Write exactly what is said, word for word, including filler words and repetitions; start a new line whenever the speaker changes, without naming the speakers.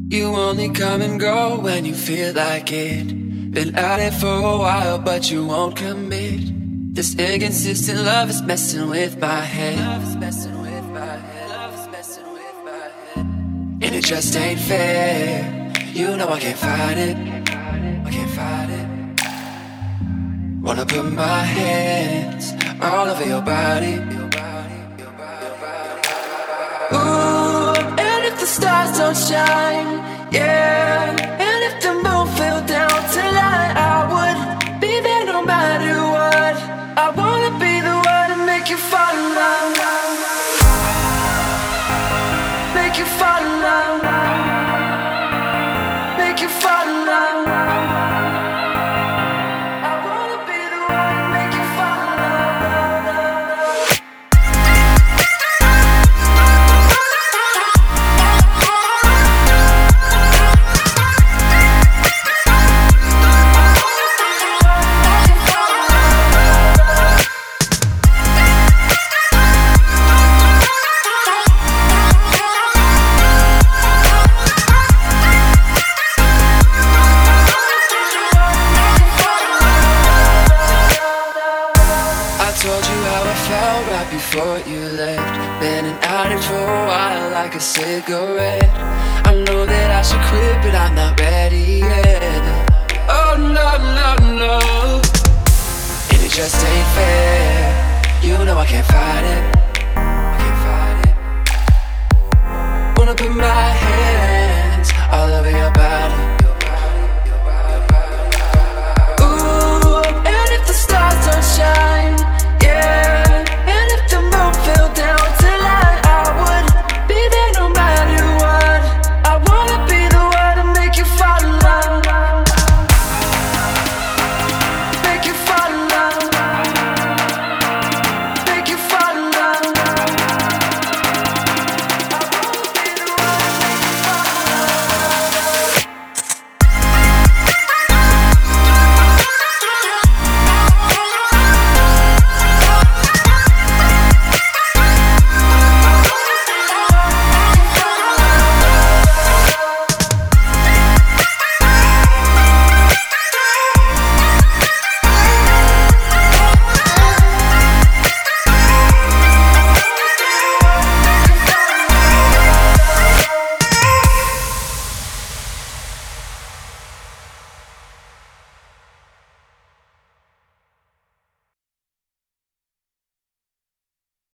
You only come and go when you feel like it. Been at it for a while, but you won't commit. This inconsistent love is messing with my head. Love is messing with my head. Love is messing with my head. And it just ain't fair. You know I can't fight it. I can't fight it. Wanna put my hands all over your body. Ooh, and if the stars don't shine, yeah, and if the moon fell down tonight, I would be there no matter what. I wanna be the one to make you fall in love, make you fall in love, make you fall in love. I wanna be the one to make you fall in love. Before you left, been an addict for a while, like a cigarette. I know that I should quit, but I'm not ready yet. Oh no, no, no. And it just ain't fair. You know I can't fight it. I can't fight it. Wanna put my head